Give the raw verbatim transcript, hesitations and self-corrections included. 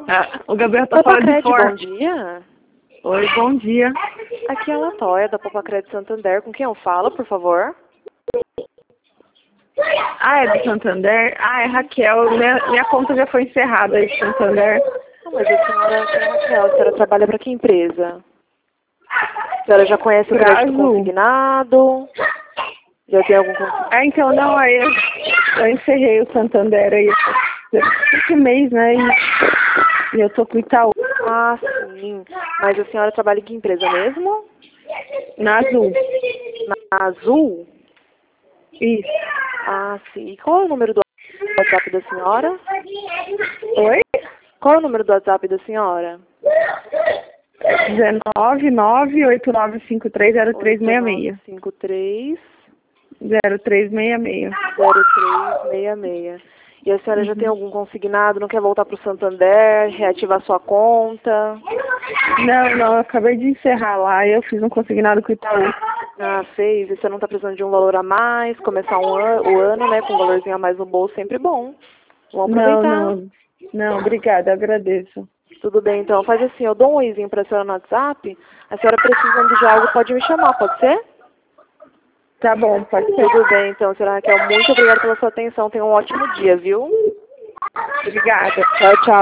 Ah, o Gabriel tá fora de Popacred, forma. bom dia. Oi, bom dia. Aqui é a Latóia, da Popacred Santander. Com quem eu falo, por favor? Ah, é do Santander? Ah, é Raquel. Minha, minha conta já foi encerrada aí do Santander. Ah, mas a senhora, a senhora Raquel, a senhora trabalha para que empresa? A senhora já conhece o crédito Prazo. consignado? Já tem algum consignado? Ah, então não, aí eu, eu encerrei o Santander aí esse mês, né? E, e eu tô com o Itaú. Ah, sim. Mas a senhora trabalha em que empresa mesmo? Na Azul. Na Azul? Isso. Ah, sim. E qual é o número do WhatsApp da senhora? Oi? Qual é o número do WhatsApp da senhora? um nove nove oito nove cinco três zero três seis seis. cinco três zero três seis seis. zero três seis seis. E a senhora já tem Uhum. algum consignado? Não quer voltar para o Santander? Reativar sua conta? Não, não, eu acabei de encerrar lá e eu fiz um consignado com o Itaú. Ah, fez. E você não está precisando de um valor a mais? Começar um an o ano, né, com um valorzinho a mais no bolso, sempre bom. Vamos Não, aproveitar. não. Não, obrigada, agradeço. Tudo bem, então. Faz assim, eu dou um oizinho para a senhora no WhatsApp. A senhora precisando de algo, pode me chamar, pode ser? Tá bom, pode ser. Tudo bem, então, senhora Raquel. Muito obrigada pela sua atenção. Tenha um ótimo dia, viu? Obrigada. Tchau, tchau.